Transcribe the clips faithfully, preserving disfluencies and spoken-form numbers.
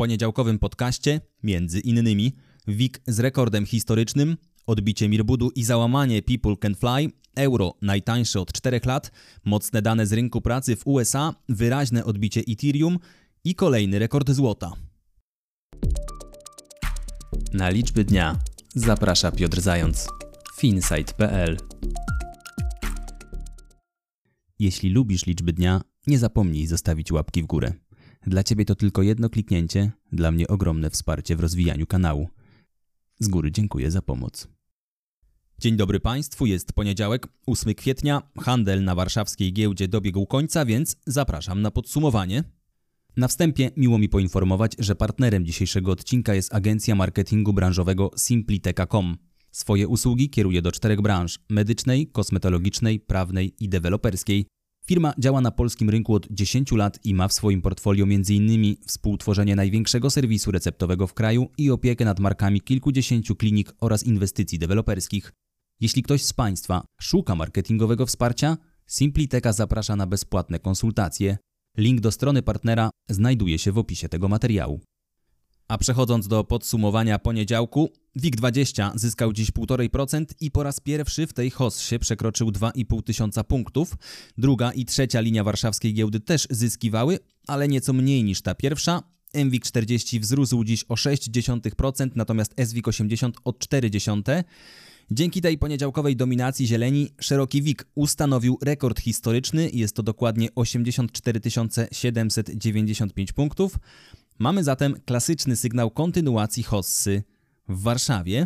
poniedziałkowym podcaście między innymi W I G z rekordem historycznym, odbicie Mirbudu i załamanie People Can Fly, euro najtańsze od czterech lat, mocne dane z rynku pracy w U S A, wyraźne odbicie Ethereum i kolejny rekord złota. Na liczby dnia zaprasza Piotr Zając. Finsight kropka p l. Jeśli lubisz liczby dnia, nie zapomnij zostawić łapki w górę. Dla Ciebie to tylko jedno kliknięcie, dla mnie ogromne wsparcie w rozwijaniu kanału. Z góry dziękuję za pomoc. Dzień dobry Państwu, jest poniedziałek, ósmego kwietnia, handel na warszawskiej giełdzie dobiegł końca, więc zapraszam na podsumowanie. Na wstępie miło mi poinformować, że partnerem dzisiejszego odcinka jest agencja marketingu branżowego simplitech kropka com. Swoje usługi kieruje do czterech branż: medycznej, kosmetologicznej, prawnej i deweloperskiej. Firma działa na polskim rynku od dziesięciu lat i ma w swoim portfolio m.in. współtworzenie największego serwisu receptowego w kraju i opiekę nad markami kilkudziesięciu klinik oraz inwestycji deweloperskich. Jeśli ktoś z Państwa szuka marketingowego wsparcia, Simplitecha zaprasza na bezpłatne konsultacje. Link do strony partnera znajduje się w opisie tego materiału. A przechodząc do podsumowania poniedziałku, W I G dwadzieścia zyskał dziś półtora procent i po raz pierwszy w tej hossie przekroczył dwa i pół tysiąca punktów. Druga i trzecia linia warszawskiej giełdy też zyskiwały, ale nieco mniej niż ta pierwsza. M W I G czterdzieści wzrósł dziś o sześć dziesiątych procent, natomiast S W I G osiemdziesiąt o cztery procent. Dzięki tej poniedziałkowej dominacji zieleni szeroki W I G ustanowił rekord historyczny, jest to dokładnie osiemdziesiąt cztery tysiące siedemset dziewięćdziesiąt pięć punktów. Mamy zatem klasyczny sygnał kontynuacji hossy w Warszawie.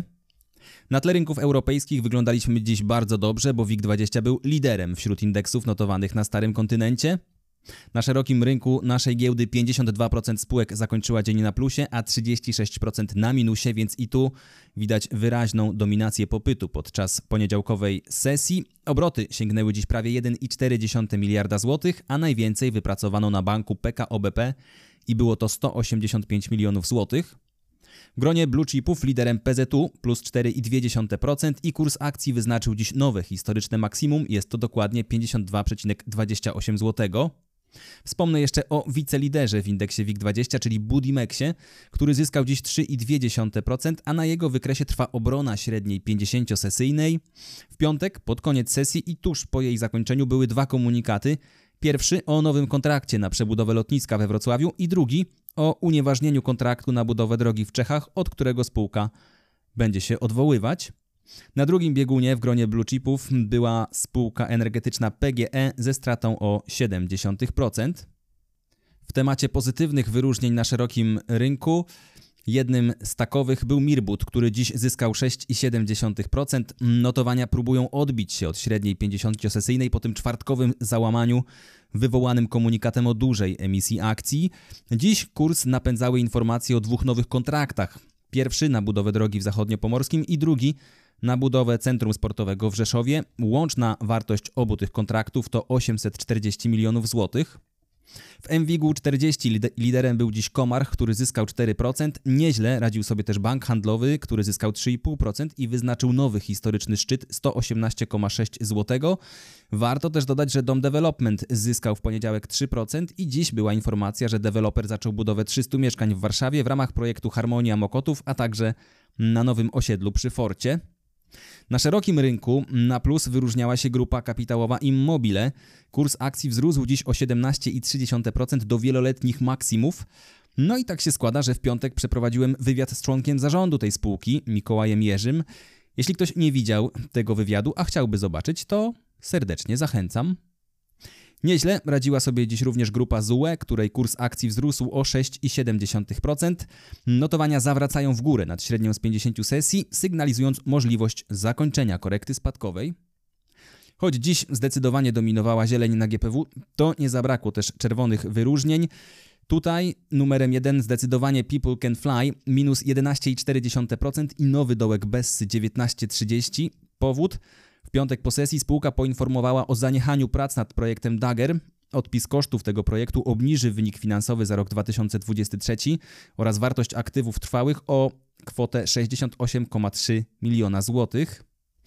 Na tle rynków europejskich wyglądaliśmy dziś bardzo dobrze, bo W I G dwadzieścia był liderem wśród indeksów notowanych na starym kontynencie. Na szerokim rynku naszej giełdy pięćdziesiąt dwa procent spółek zakończyła dzień na plusie, a trzydzieści sześć procent na minusie, więc i tu widać wyraźną dominację popytu podczas poniedziałkowej sesji. Obroty sięgnęły dziś prawie jeden i cztery dziesiąte miliarda złotych, a najwięcej wypracowano na banku P K O B P i było to sto osiemdziesiąt pięć milionów złotych. W gronie blue chipów liderem P Z U plus cztery i dwie dziesiąte procent i kurs akcji wyznaczył dziś nowe historyczne maksimum, jest to dokładnie pięćdziesiąt dwa przecinek dwadzieścia osiem złotego. Wspomnę jeszcze o wiceliderze w indeksie W I G dwadzieścia, czyli Budimexie, który zyskał dziś trzy i dwie dziesiąte procent, a na jego wykresie trwa obrona średniej pięćdziesięciosesyjnej. W piątek, pod koniec sesji i tuż po jej zakończeniu były dwa komunikaty. Pierwszy o nowym kontrakcie na przebudowę lotniska we Wrocławiu i drugi o unieważnieniu kontraktu na budowę drogi w Czechach, od którego spółka będzie się odwoływać. Na drugim biegunie w gronie blue chipów była spółka energetyczna P G E ze stratą o siedem przecinek siedem procent. W temacie pozytywnych wyróżnień na szerokim rynku jednym z takowych był Mirbud, który dziś zyskał sześć przecinek siedem procent. Notowania próbują odbić się od średniej pięćdziesięciosesyjnej po tym czwartkowym załamaniu wywołanym komunikatem o dużej emisji akcji. Dziś kurs napędzały informacje o dwóch nowych kontraktach. Pierwszy na budowę drogi w Zachodniopomorskim i drugi na budowę centrum sportowego w Rzeszowie. Łączna wartość obu tych kontraktów to osiemset czterdzieści milionów złotych. W M W I G czterdzieści liderem był dziś Comarch, który zyskał cztery procent. Nieźle radził sobie też bank handlowy, który zyskał trzy i pół procent i wyznaczył nowy historyczny szczyt sto osiemnaście przecinek sześć złotego. Warto też dodać, że Dom Development zyskał w poniedziałek trzy procent i dziś była informacja, że deweloper zaczął budowę trzystu mieszkań w Warszawie w ramach projektu Harmonia Mokotów, a także na nowym osiedlu przy Forcie. Na szerokim rynku na plus wyróżniała się grupa kapitałowa Immobile. Kurs akcji wzrósł dziś o siedemnaście przecinek trzy procent do wieloletnich maksimów. No i tak się składa, że w piątek przeprowadziłem wywiad z członkiem zarządu tej spółki, Mikołajem Jerzym. Jeśli ktoś nie widział tego wywiadu, a chciałby zobaczyć, to serdecznie zachęcam. Nieźle radziła sobie dziś również grupa Z U E, której kurs akcji wzrósł o sześć przecinek siedem procent. Notowania zawracają w górę nad średnią z pięćdziesięciu sesji, sygnalizując możliwość zakończenia korekty spadkowej. Choć dziś zdecydowanie dominowała zieleń na G P W, to nie zabrakło też czerwonych wyróżnień. Tutaj numerem jeden zdecydowanie People Can Fly, minus jedenaście przecinek cztery procent i nowy dołek Bessy dziewiętnaście trzydzieści. Powód? W piątek po sesji spółka poinformowała o zaniechaniu prac nad projektem Dagger. Odpis kosztów tego projektu obniży wynik finansowy za rok dwa tysiące dwudziesty trzeci oraz wartość aktywów trwałych o kwotę sześćdziesiąt osiem przecinek trzy miliona złotych.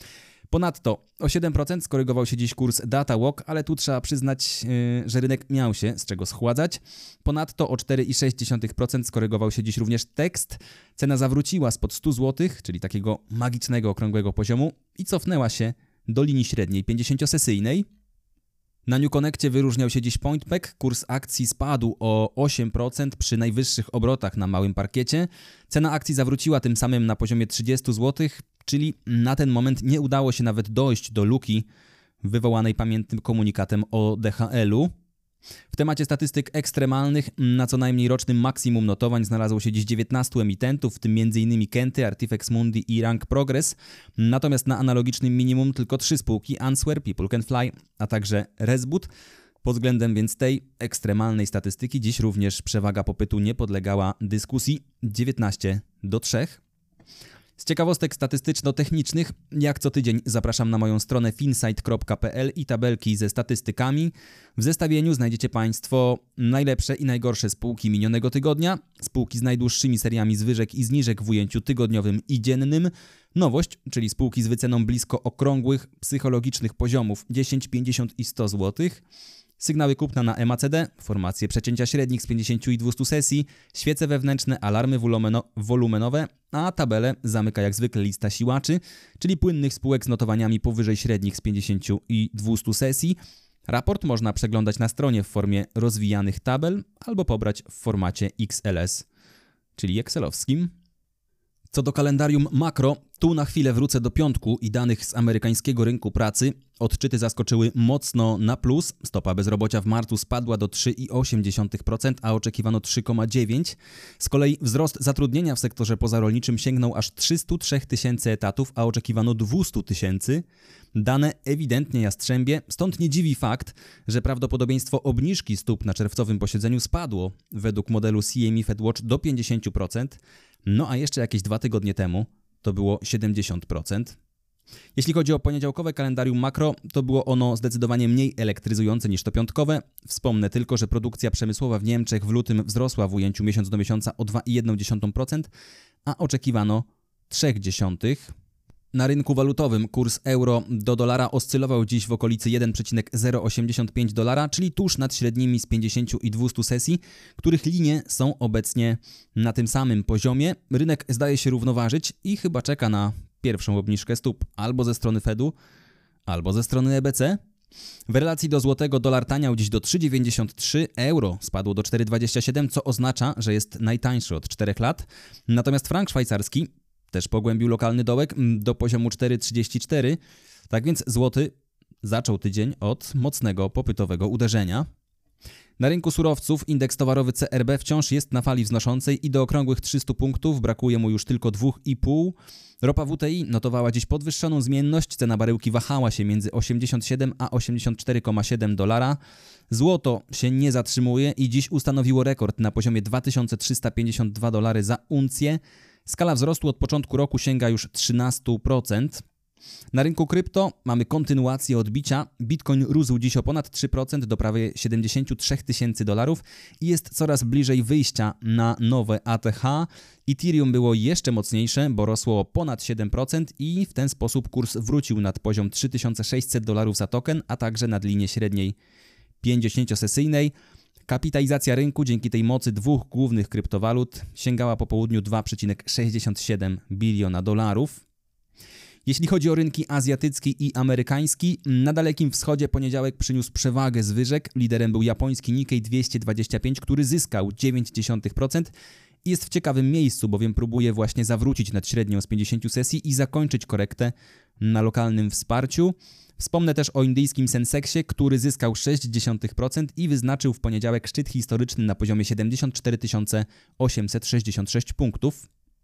Ponadto o siedem procent skorygował się dziś kurs Datawalk, ale tu trzeba przyznać, yy, że rynek miał się z czego schładzać. Ponadto o cztery przecinek sześć procent skorygował się dziś również tekst. Cena zawróciła spod stu złotych, czyli takiego magicznego, okrągłego poziomu i cofnęła się do linii średniej pięćdziesięciosesyjnej. Na NewConnectie wyróżniał się dziś PointPack. Kurs akcji spadł o osiem procent przy najwyższych obrotach na małym parkiecie. Cena akcji zawróciła tym samym na poziomie trzydziestu złotych, czyli na ten moment nie udało się nawet dojść do luki wywołanej pamiętnym komunikatem o D H L-u. W temacie statystyk ekstremalnych na co najmniej rocznym maksimum notowań znalazło się dziś dziewiętnastu emitentów, w tym m.in. Kenty, Artifex Mundi i Rank Progress. Natomiast na analogicznym minimum tylko trzy spółki: Answer, People Can Fly, a także Resboot. Pod względem więc tej ekstremalnej statystyki dziś również przewaga popytu nie podlegała dyskusji, dziewiętnaście do trzech. Z ciekawostek statystyczno-technicznych, jak co tydzień zapraszam na moją stronę finsight kropka p l i tabelki ze statystykami. W zestawieniu znajdziecie Państwo najlepsze i najgorsze spółki minionego tygodnia, spółki z najdłuższymi seriami zwyżek i zniżek w ujęciu tygodniowym i dziennym, nowość, czyli spółki z wyceną blisko okrągłych, psychologicznych poziomów dziesięć, pięćdziesiąt i sto złotych, sygnały kupna na M A C D, formacje przecięcia średnich z pięćdziesięciu i dwustu sesji, świece wewnętrzne, alarmy wolumeno- wolumenowe, a tabelę zamyka jak zwykle lista siłaczy, czyli płynnych spółek z notowaniami powyżej średnich z pięćdziesięciu i dwustu sesji. Raport można przeglądać na stronie w formie rozwijanych tabel albo pobrać w formacie X L S, czyli excelowskim. Co do kalendarium makro, tu na chwilę wrócę do piątku i danych z amerykańskiego rynku pracy. Odczyty zaskoczyły mocno na plus. Stopa bezrobocia w marcu spadła do trzy przecinek osiem procent, a oczekiwano trzy przecinek dziewięć procent. Z kolei wzrost zatrudnienia w sektorze pozarolniczym sięgnął aż trzystu trzech tysięcy etatów, a oczekiwano dwieście tysięcy. Dane ewidentnie jastrzębie, stąd nie dziwi fakt, że prawdopodobieństwo obniżki stóp na czerwcowym posiedzeniu spadło według modelu C M E Fed Watch do pięćdziesiąt procent, no a jeszcze jakieś dwa tygodnie temu to było siedemdziesiąt procent. Jeśli chodzi o poniedziałkowe kalendarium makro, to było ono zdecydowanie mniej elektryzujące niż to piątkowe. Wspomnę tylko, że produkcja przemysłowa w Niemczech w lutym wzrosła w ujęciu miesiąc do miesiąca o dwa przecinek jeden procent, a oczekiwano trzy przecinek trzy procent. Na rynku walutowym kurs euro do dolara oscylował dziś w okolicy jeden przecinek zero osiemdziesiąt pięć dolara, czyli tuż nad średnimi z pięćdziesięciu i dwustu sesji, których linie są obecnie na tym samym poziomie. Rynek zdaje się równoważyć i chyba czeka na pierwszą obniżkę stóp albo ze strony Fedu, albo ze strony E B C. W relacji do złotego dolar taniał dziś do trzy przecinek dziewięćdziesiąt trzy, euro spadło do cztery przecinek dwadzieścia siedem, co oznacza, że jest najtańszy od czterech lat. Natomiast frank szwajcarski też pogłębił lokalny dołek do poziomu cztery przecinek trzydzieści cztery, tak więc złoty zaczął tydzień od mocnego popytowego uderzenia. Na rynku surowców indeks towarowy C R B wciąż jest na fali wznoszącej i do okrągłych trzystu punktów brakuje mu już tylko dwa przecinek pięć. Ropa W T I notowała dziś podwyższoną zmienność, cena baryłki wahała się między osiemdziesiąt siedem a osiemdziesiąt cztery przecinek siedem dolara. Złoto się nie zatrzymuje i dziś ustanowiło rekord na poziomie dwa tysiące trzysta pięćdziesiąt dwa dolary za uncję. Skala wzrostu od początku roku sięga już trzynaście procent. Na rynku krypto mamy kontynuację odbicia. Bitcoin rósł dziś o ponad trzy procent do prawie siedemdziesiąt trzy tysięcy dolarów i jest coraz bliżej wyjścia na nowe A T H. Ethereum było jeszcze mocniejsze, bo rosło o ponad siedem procent i w ten sposób kurs wrócił nad poziom trzy tysiące sześćset dolarów za token, a także nad linię średniej pięćdziesięciosesyjnej. Kapitalizacja rynku dzięki tej mocy dwóch głównych kryptowalut sięgała po południu dwa przecinek sześćdziesiąt siedem biliona dolarów. Jeśli chodzi o rynki azjatycki i amerykański, na Dalekim Wschodzie poniedziałek przyniósł przewagę zwyżek. Liderem był japoński Nikkei dwieście dwadzieścia pięć, który zyskał dziewięć przecinek dziewięć procent i jest w ciekawym miejscu, bowiem próbuje właśnie zawrócić nad średnią z pięćdziesięciu sesji i zakończyć korektę na lokalnym wsparciu. Wspomnę też o indyjskim Sensexie, który zyskał sześć przecinek sześć procent i wyznaczył w poniedziałek szczyt historyczny na poziomie siedemdziesiąt cztery tysiące osiemset sześćdziesiąt sześć punktów.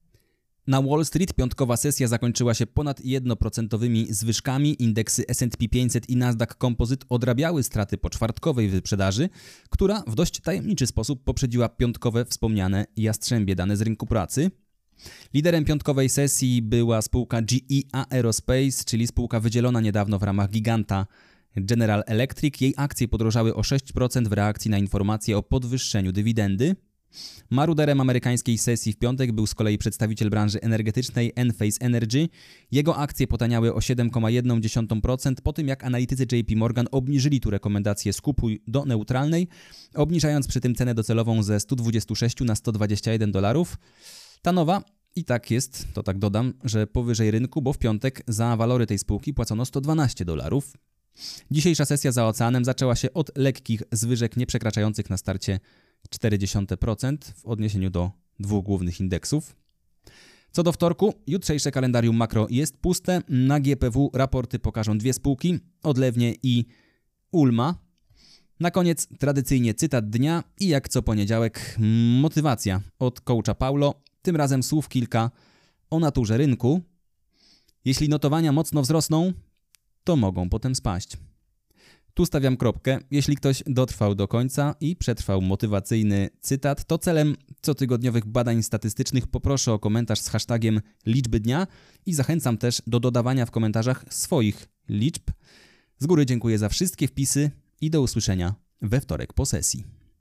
Na Wall Street piątkowa sesja zakończyła się ponad jednoprocentowymi zwyżkami. Indeksy S and P pięćset i Nasdaq Composite odrabiały straty po czwartkowej wyprzedaży, która w dość tajemniczy sposób poprzedziła piątkowe wspomniane jastrzębie dane z rynku pracy. Liderem piątkowej sesji była spółka G E Aerospace, czyli spółka wydzielona niedawno w ramach giganta General Electric. Jej akcje podrożały o sześć procent w reakcji na informacje o podwyższeniu dywidendy. Maruderem amerykańskiej sesji w piątek był z kolei przedstawiciel branży energetycznej Enphase Energy. Jego akcje potaniały o siedem przecinek jeden procent po tym, jak analitycy J P Morgan obniżyli tu rekomendację skupuj do neutralnej, obniżając przy tym cenę docelową ze sto dwadzieścia sześć na sto dwadzieścia jeden dolarów. Ta nowa i tak jest, to tak dodam, że powyżej rynku, bo w piątek za walory tej spółki płacono sto dwanaście dolarów. Dzisiejsza sesja za oceanem zaczęła się od lekkich zwyżek nieprzekraczających na starcie czterdzieści procent w odniesieniu do dwóch głównych indeksów. Co do wtorku, jutrzejsze kalendarium makro jest puste. Na G P W raporty pokażą dwie spółki, Odlewnie i Ulma. Na koniec tradycyjnie cytat dnia i jak co poniedziałek motywacja od coacha Paulo. Tym razem słów kilka o naturze rynku. Jeśli notowania mocno wzrosną, to mogą potem spaść. Tu stawiam kropkę. Jeśli ktoś dotrwał do końca i przetrwał motywacyjny cytat, to celem cotygodniowych badań statystycznych poproszę o komentarz z hashtagiem liczby dnia i zachęcam też do dodawania w komentarzach swoich liczb. Z góry dziękuję za wszystkie wpisy i do usłyszenia we wtorek po sesji.